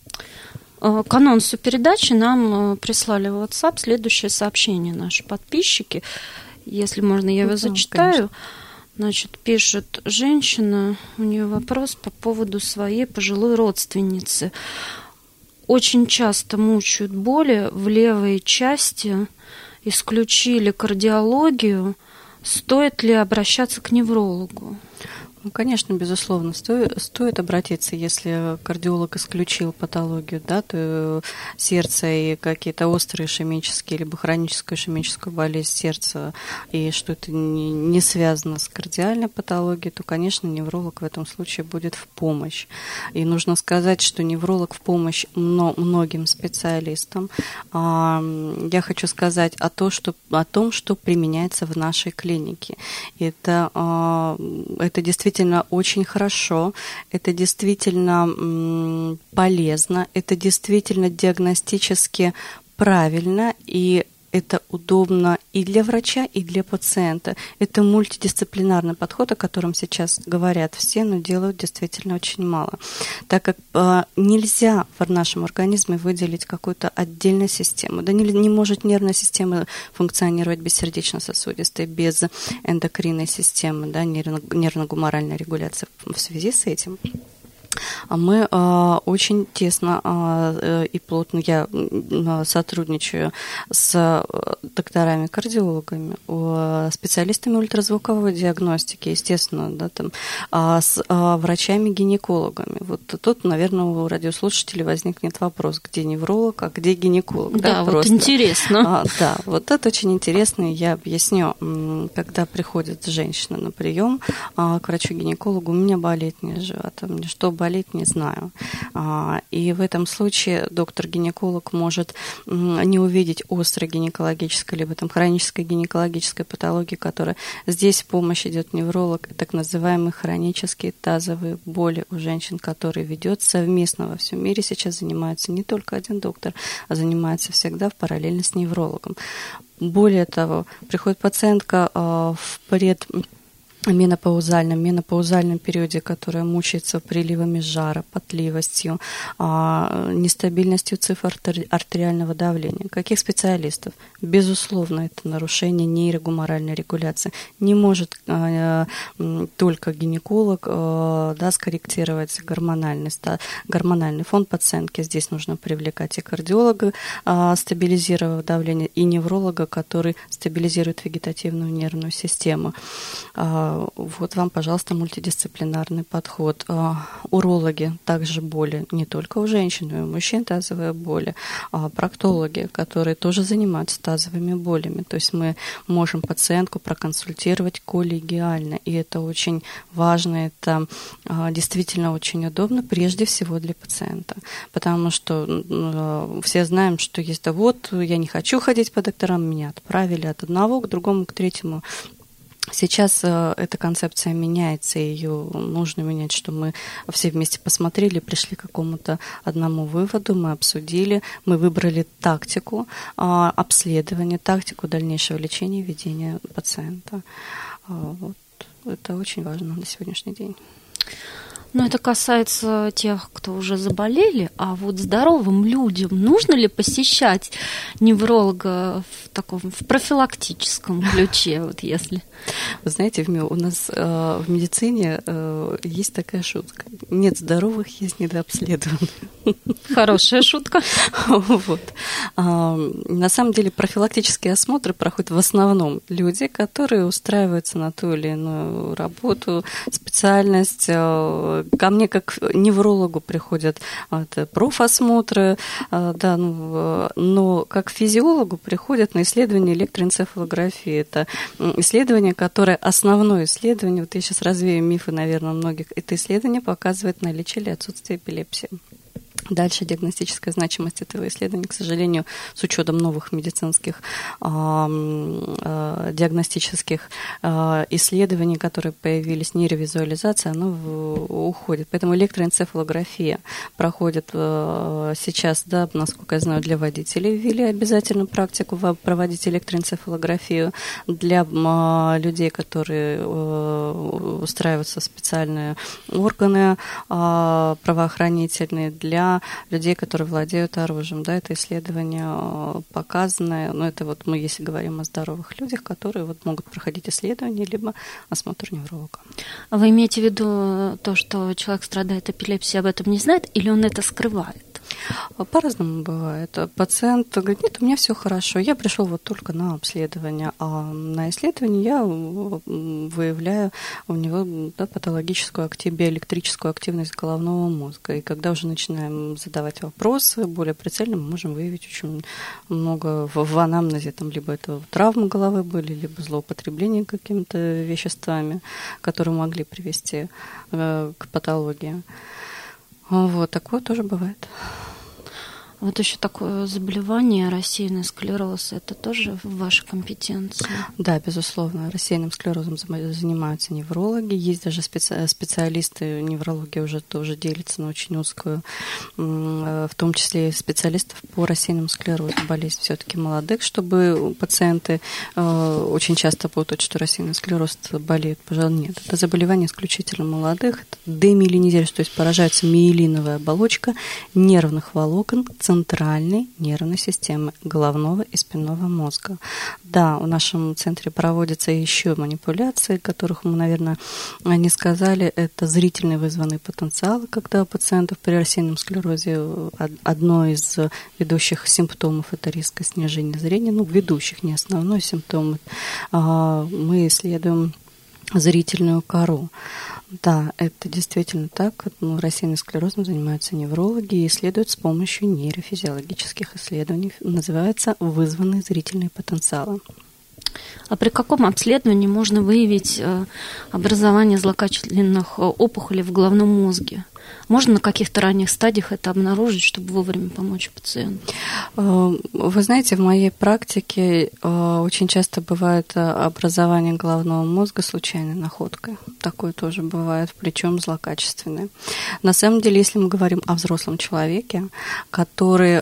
К анонсу передачи нам прислали в WhatsApp следующее сообщение наши подписчики. Если можно, я его зачитаю. Конечно. Значит, пишет женщина, у нее вопрос по поводу своей пожилой родственницы. Очень часто мучают боли в левой части, исключили кардиологию. Стоит ли обращаться к неврологу? Ну, конечно, безусловно, стоит обратиться, если кардиолог исключил патологию, да, то сердце и какие-то острые ишемические либо хроническую ишемическую болезнь сердца, и что это не связано с кардиальной патологией, то, конечно, невролог в этом случае будет в помощь. И нужно сказать, что невролог в помощь многим специалистам. Я хочу сказать о том, что применяется в нашей клинике. Это действительно очень хорошо, это действительно полезно, это действительно диагностически правильно, и это удобно и для врача, и для пациента. Это мультидисциплинарный подход, о котором сейчас говорят все, но делают действительно очень мало. Так как нельзя в нашем организме выделить какую-то отдельную систему. Да не может нервная система функционировать без сердечно-сосудистой, без эндокринной системы, да, нервно-гуморальной регуляции в связи с этим. Мы очень тесно и плотно, я сотрудничаю с докторами-кардиологами, специалистами ультразвуковой диагностики, естественно, да, там, с врачами-гинекологами. Вот тут, наверное, у радиослушателей возникнет вопрос, где невролог, а где гинеколог. Да, вот просто интересно. Да, вот это очень интересно, и я объясню, когда приходит женщина на прием к врачу-гинекологу, у меня болит низ живота, мне что болит, не знаю. И в этом случае доктор-гинеколог может не увидеть острой гинекологической либо там хронической гинекологической патологии, которая здесь в помощь идет невролог, так называемые хронические тазовые боли у женщин, которые ведет совместно во всем мире. Сейчас занимается не только один доктор, а занимается всегда параллельно с неврологом. Более того, приходит пациентка в менопаузальном периоде, которая мучается приливами жара, потливостью, нестабильностью цифр артериального давления. Каких специалистов? Безусловно, это нарушение нейрогуморальной регуляции. Не может только гинеколог скорректировать гормональный фон пациентки. Здесь нужно привлекать и кардиолога, стабилизировав давление, и невролога, который стабилизирует вегетативную нервную систему. Вот вам, пожалуйста, мультидисциплинарный подход. Урологи также боли не только у женщин, но и у мужчин тазовые боли. Проктологи, которые тоже занимаются тазовыми болями. То есть мы можем пациентку проконсультировать коллегиально. И это очень важно, это действительно очень удобно, прежде всего для пациента. Потому что все знаем, что есть, да вот, я не хочу ходить по докторам, меня отправили от одного к другому, к третьему. Сейчас эта концепция меняется, и ее нужно менять, что мы все вместе посмотрели, пришли к какому-то одному выводу, мы обсудили, мы выбрали тактику обследования, тактику дальнейшего лечения и ведения пациента. Вот. Это очень важно на сегодняшний день. Но это касается тех, кто уже заболели, а вот здоровым людям нужно ли посещать невролога в профилактическом ключе, вот если? Вы знаете, у нас в медицине есть такая шутка. Нет здоровых, есть недообследованных. Хорошая шутка. Вот. На самом деле профилактические осмотры проходят в основном люди, которые устраиваются на ту или иную работу, специальность. Ко мне как неврологу приходят профосмотры, да, но как физиологу приходят на исследование электроэнцефалографии. Это исследование, которое основное исследование, вот я сейчас развею мифы, наверное, многих, это исследование показывает наличие или отсутствие эпилепсии. Дальше диагностическая значимость этого исследования, к сожалению, с учетом новых медицинских диагностических исследований, которые появились, нейровизуализация, оно уходит. Поэтому электроэнцефалография проходит сейчас, да, насколько я знаю, для водителей ввели обязательно практику проводить электроэнцефалографию. Для людей, которые устраиваются в специальные органы правоохранительные, для людей, которые владеют оружием. Да, это исследование показанное, но это вот мы, если говорим о здоровых людях, которые вот могут проходить исследование, либо осмотр невролога. А вы имеете в виду то, что человек страдает эпилепсией, об этом не знает, или он это скрывает? По-разному бывает. Пациент говорит: нет, у меня все хорошо, я пришел вот только на обследование, а на исследовании я выявляю у него, да, патологическую биоэлектрическую активность головного мозга. И когда уже начинаем задавать вопросы более прицельно, мы можем выявить очень много в анамнезе, там, либо это травмы головы были, либо злоупотребление какими-то веществами, которые могли привести к патологии. Вот, такое тоже бывает. Вот еще такое заболевание, рассеянный склероз, это тоже в вашей компетенции? Да, безусловно. Рассеянным склерозом занимаются неврологи. Есть даже специалисты, неврология уже тоже делится на очень узкую, в том числе и специалистов по рассеянному склерозу. Болезнь все-таки молодых, чтобы пациенты очень часто путают, что рассеянный склероз болеют. Пожалуй, нет. Это заболевание исключительно молодых. Это демиелинизирующее, то есть поражается миелиновая оболочка нервных волокон центральной нервной системы головного и спинного мозга. Да, в нашем центре проводятся еще манипуляции, которых мы, наверное, не сказали. Это зрительный вызванный потенциал, когда у пациентов при рассеянном склерозе одно из ведущих симптомов – это резкое снижение зрения. Ну, ведущих, не основной симптом. Мы исследуем зрительную кору. Да, это действительно так. Рассеянным склерозом занимаются неврологи и исследуют с помощью нейрофизиологических исследований. Называется вызванные зрительные потенциалы. А при каком обследовании можно выявить образование злокачественных опухолей в головном мозге? Можно на каких-то ранних стадиях это обнаружить, чтобы вовремя помочь пациенту? Вы знаете, в моей практике очень часто бывает образование головного мозга случайной находкой. Такое тоже бывает, причем злокачественное. На самом деле, если мы говорим о взрослом человеке, который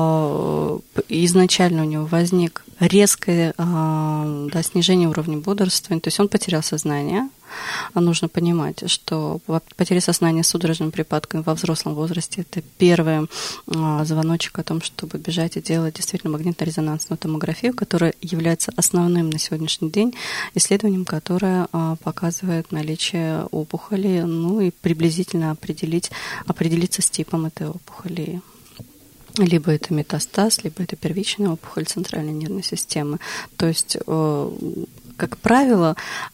изначально у него возник резкое снижение уровня бодрствования, то есть он потерял сознание. Нужно понимать, что потеря сознания с судорожным припадком во взрослом возрасте – это первый звоночек о том, чтобы бежать и делать действительно магнитно-резонансную томографию, которая является основным на сегодняшний день исследованием, которое показывает наличие опухоли, ну и приблизительно определиться с типом этой опухоли. Либо это метастаз, либо это первичная опухоль центральной нервной системы. То есть, как правило,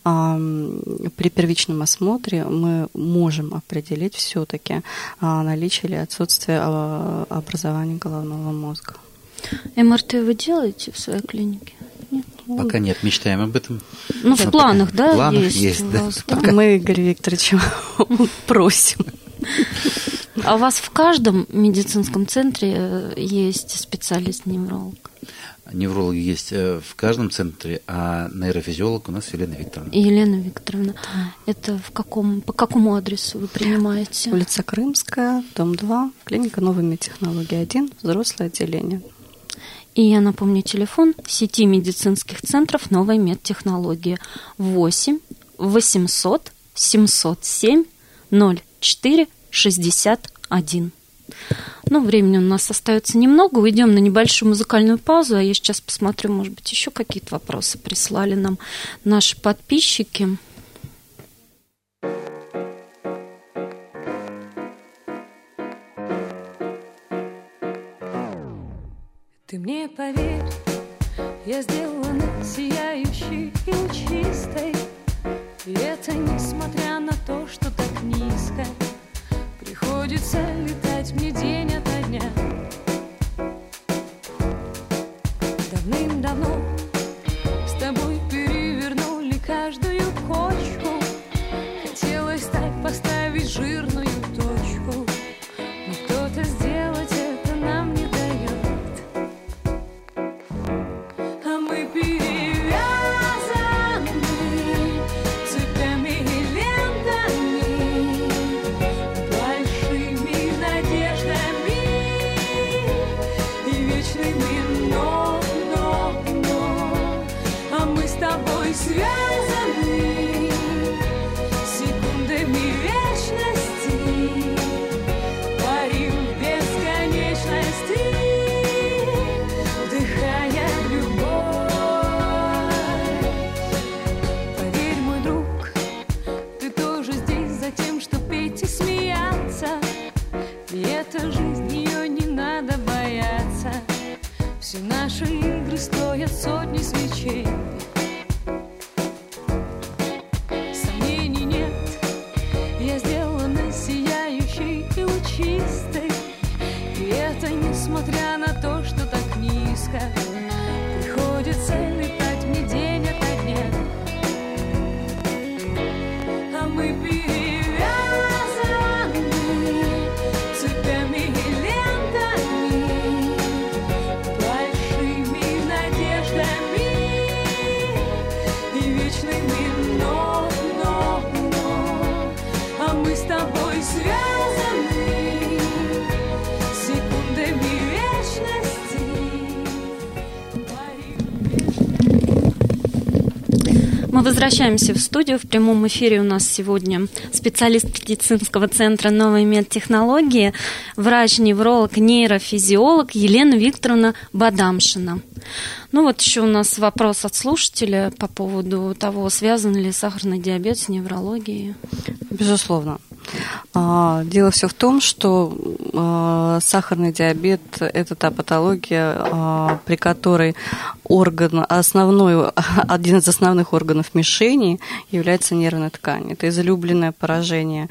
при первичном осмотре мы можем определить все-таки наличие или отсутствие образования головного мозга. МРТ вы делаете в своей клинике? Нет? Пока нет, мечтаем об этом. Ну, в планах, да? В планах есть, да. Мы, Игорь Викторович, просим. А у вас в каждом медицинском центре есть специалист-невролог? Неврологи есть в каждом центре, а нейрофизиолог у нас Елена Викторовна. Елена Викторовна, это по какому адресу вы принимаете? Улица Крымская, дом 2, клиника «Новые медтехнологии 1», взрослое отделение. И я напомню телефон сети медицинских центров «Новые медтехнологии» 8 800 707 04 61. Ну, времени у нас остается немного. Уйдем на небольшую музыкальную паузу, а я сейчас посмотрю, может быть, еще какие-то вопросы прислали нам наши подписчики. Ты мне поверь, я сделана сияющей и чистой, и это несмотря на то, что так низко приходится летать мне день ото дня. Давным-давно с тобой перевернули каждую кочку. Хотелось так поставить жирную точку, но кто-то сделал вечными но, а мы с тобой связаны секундами вечности, парим в бесконечности, вдыхая любовь. Поверь, мой друг, ты тоже здесь за тем, что петь и смеяться. И эта жизнь, ее не надо бояться. Все наши игры стоят сотни свечей. Сомнений нет, я сделана сияющей и лучистой. И это несмотря на то, что так низко приходится летать мне день ото дня. А мы перевязаны цепями и лентами, большими надеждами и вечными но, а мы с тобой связаны секундами вечности, парим Мы возвращаемся в студию. В прямом эфире у нас сегодня специалист медицинского центра «Новые медтехнологии», врач-невролог, нейрофизиолог Елена Викторовна Бадамшина. Ну вот еще у нас вопрос от слушателя по поводу того, связан ли сахарный диабет с неврологией. Безусловно. Дело все в том, что сахарный диабет – это та патология, при которой один из основных органов мишени является нервная ткань. Это излюбленное поражение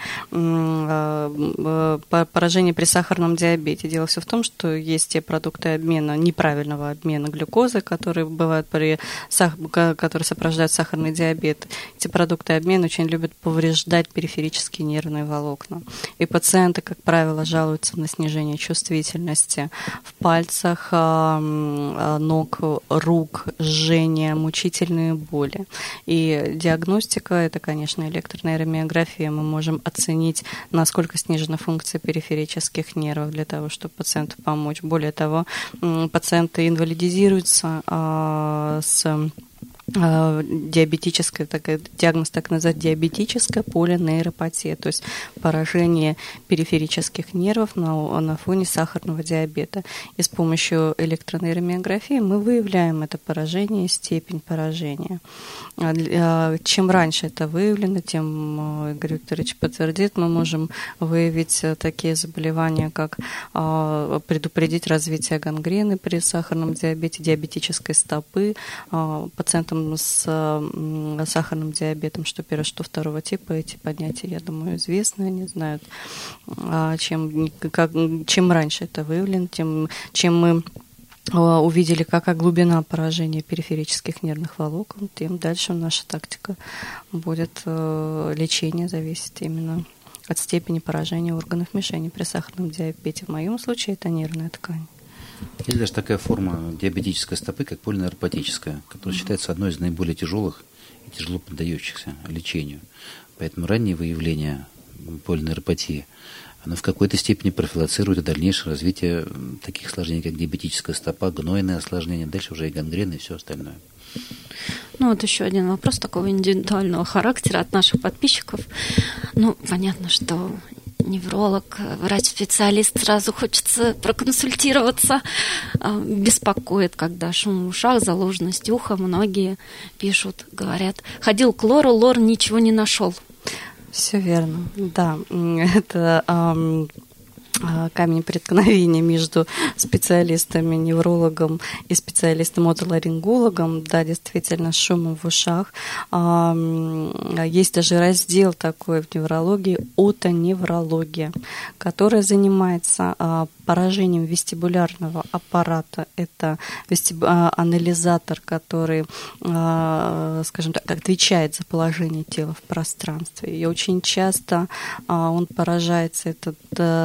при сахарном диабете. Дело все в том, что есть те продукты обмена, неправильного обмена глюкозы, которые бывают которые сопровождают сахарный диабет. Эти продукты обмена очень любят повреждать периферические нервные волокна. И пациенты, как правило, жалуются на снижение чувствительности в пальцах, ног, рук, жжение, мучительные боли. И диагностика – это, конечно, электронейромиография. Мы можем оценить, насколько снижена функция периферических нервов для того, чтобы пациенту помочь. Более того, пациенты инвалидизируются с диабетическая, диагноз так называют, диабетическая полинейропатия, то есть поражение периферических нервов на фоне сахарного диабета. И с помощью электронейромиографии мы выявляем это поражение и степень поражения. Чем раньше это выявлено, тем, Игорь Викторович подтвердит, мы можем выявить такие заболевания, как предупредить развитие гангрены при сахарном диабете, диабетической стопы. Пациентам с сахарным диабетом, что первого, что второго типа, эти понятия, я думаю, известны, они знают. Чем раньше это выявлено, чем мы увидели, какая глубина поражения периферических нервных волокон, тем дальше наша тактика будет лечение зависеть именно от степени поражения органов мишени при сахарном диабете. В моем случае это нервная ткань. Есть даже такая форма диабетической стопы, как полинейропатическая, которая считается одной из наиболее тяжелых и тяжело поддающихся лечению. Поэтому раннее выявление полинейропатии, оно в какой-то степени профилактирует дальнейшее развитие таких осложнений, как диабетическая стопа, гнойные осложнения, дальше уже и гангрены и все остальное. Ну вот еще один вопрос такого индивидуального характера от наших подписчиков. Ну, понятно, что невролог, врач-специалист, сразу хочется проконсультироваться. Беспокоит, когда шум в ушах, заложенность уха. Многие пишут, говорят, ходил к лору, лор ничего не нашел. Все верно, да. Это камень преткновения между специалистами-неврологом и специалистом-отоларингологом. Да, действительно, шумом в ушах. Есть даже раздел такой в неврологии отоневрология, который занимается поражением вестибулярного аппарата. Это анализатор, который, скажем так, отвечает за положение тела в пространстве. И очень часто он поражается. Это такая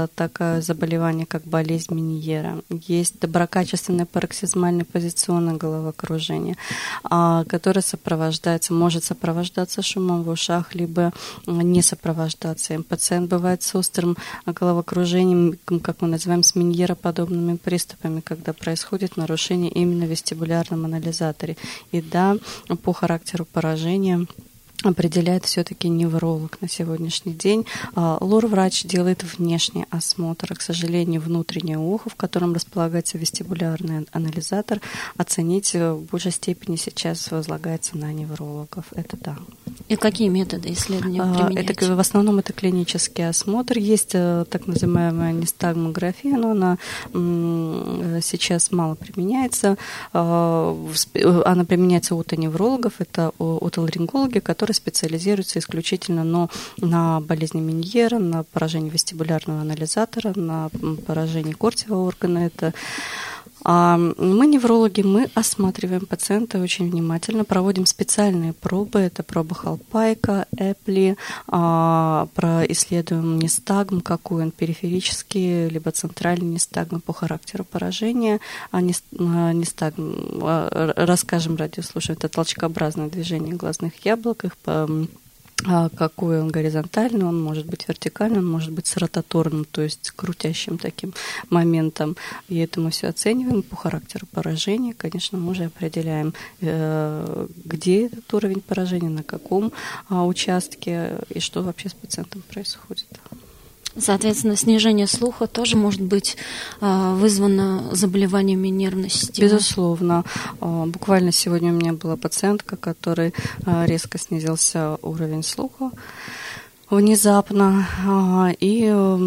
такое заболевание, как болезнь Меньера. Есть доброкачественное пароксизмальное позиционное головокружение, которое может сопровождаться шумом в ушах, либо не сопровождаться им. Пациент бывает с острым головокружением, как мы называем, с Меньера-подобными приступами, когда происходит нарушение именно в вестибулярном анализаторе. И да, по характеру поражения определяет все-таки невролог на сегодняшний день. Лор-врач делает внешний осмотр, а, к сожалению, внутреннее ухо, в котором располагается вестибулярный анализатор, оценить в большей степени сейчас возлагается на неврологов. Это да. И какие методы исследования применяете? В основном это клинический осмотр. Есть так называемая нистагмография, но она сейчас мало применяется. Она применяется у отоневрологов, это отоларингологи, которые специализируются исключительно на болезни Меньера, на поражении вестибулярного анализатора, на поражении кортиевого органа. Мы, неврологи, мы осматриваем пациента очень внимательно, проводим специальные пробы, это проба Халпайка, Эпли, исследуем нистагм, какой он, периферический, либо центральный нистагм по характеру поражения. Нистагм, расскажем радиослушателям, это толчкообразное движение глазных яблок, какой он горизонтальный, он может быть вертикальный, он может быть с ротаторным, то есть крутящим таким моментом. И это мы все оцениваем по характеру поражения. Конечно, мы уже определяем, где этот уровень поражения, на каком участке и что вообще с пациентом происходит. Соответственно, снижение слуха тоже может быть вызвано заболеваниями нервной системы. Безусловно. Буквально сегодня у меня была пациентка, которой резко снизился уровень слуха внезапно. И,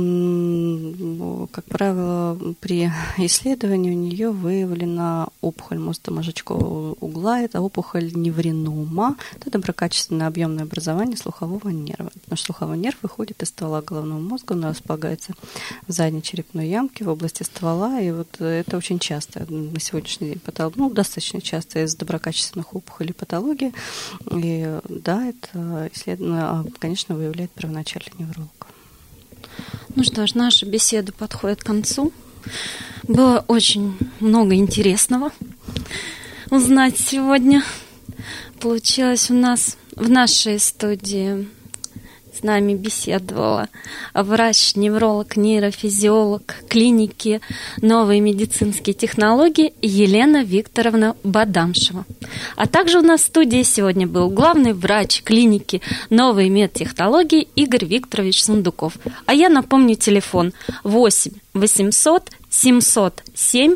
как правило, при исследовании у нее выявлена опухоль мозжечкового угла. Это опухоль невринома. Это доброкачественное объемное образование слухового нерва. Наш слуховой нерв выходит из ствола головного мозга, он располагается в задней черепной ямке в области ствола. И вот это очень часто на сегодняшний день достаточно часто из доброкачественных опухолей патологии. И да, это исследование, конечно, выявляет первоначальный невролог. Ну что ж, наша беседа подходит к концу. Было очень много интересного узнать сегодня. Получилось у нас в нашей студии с нами беседовала врач-невролог, нейрофизиолог клиники «Новые медицинские технологии» Елена Викторовна Бадамшева. А также у нас в студии сегодня был главный врач клиники «Новые медтехнологии» Игорь Викторович Сундуков. А я напомню телефон 8 800 707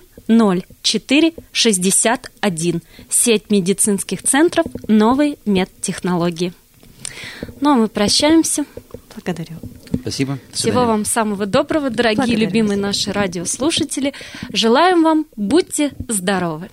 0461. Сеть медицинских центров «Новые медтехнологии». Ну, а мы прощаемся. Благодарю. Спасибо. Всего вам самого доброго, дорогие, любимые наши радиослушатели. Желаем вам, будьте здоровы.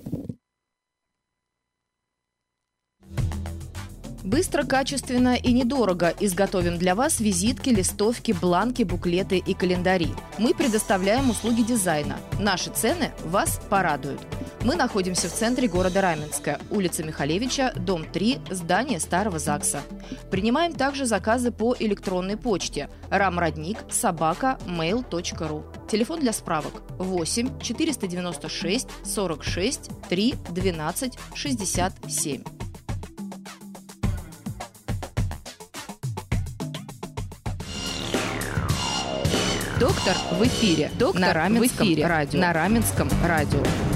Быстро, качественно и недорого изготовим для вас визитки, листовки, бланки, буклеты и календари. Мы предоставляем услуги дизайна. Наши цены вас порадуют. Мы находимся в центре города Раменска, улица Михалевича, дом 3, здание Старого ЗАГСа. Принимаем также заказы по электронной почте ramrodnik@mail.ru. Телефон для справок 8 496 46 3 12 67. Доктор в эфире. Доктор на Раменском радио.